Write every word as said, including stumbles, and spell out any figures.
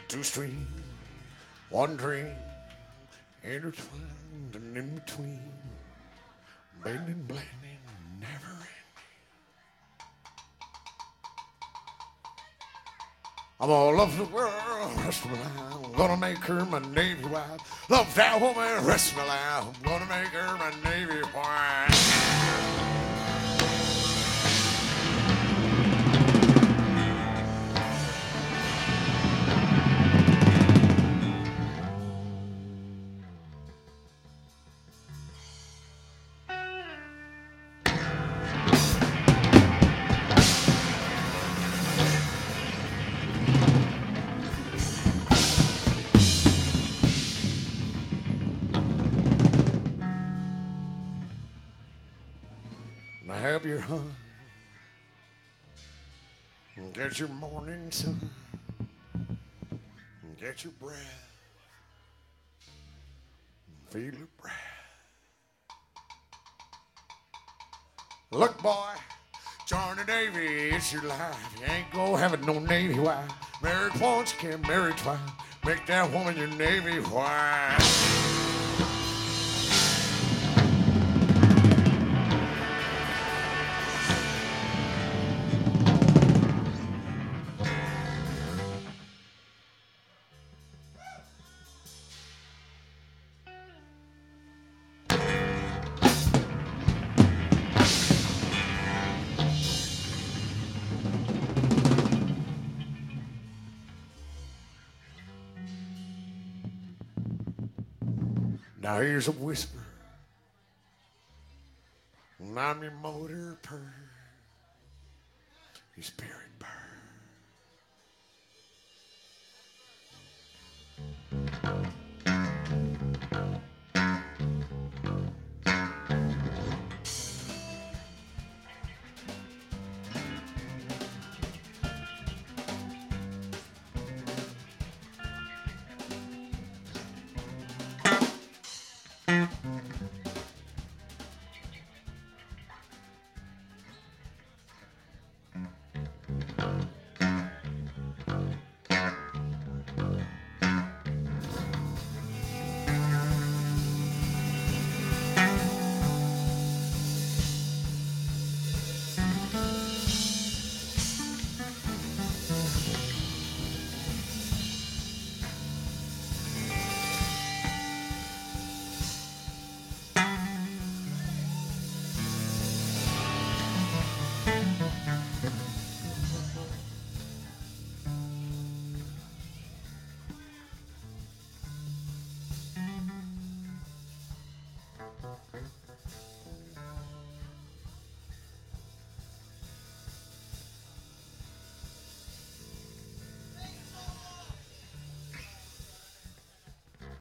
two streams, one dream, intertwined and in between, bending, blending, never ending. I'm gonna love the world, rest of my life. I'm gonna make her my Navy wife. Love that woman, rest of my life. I'm gonna make her my Navy wife. Now have your hunt and get your morning sun and get your breath and feel your breath. Look, boy, join the Navy, it's your life. You ain't gonna have it no Navy wife. Married once, can't marry twice. Make that woman your Navy wife. Now here's a whisper, and I'm your motor purr, your spirit bird.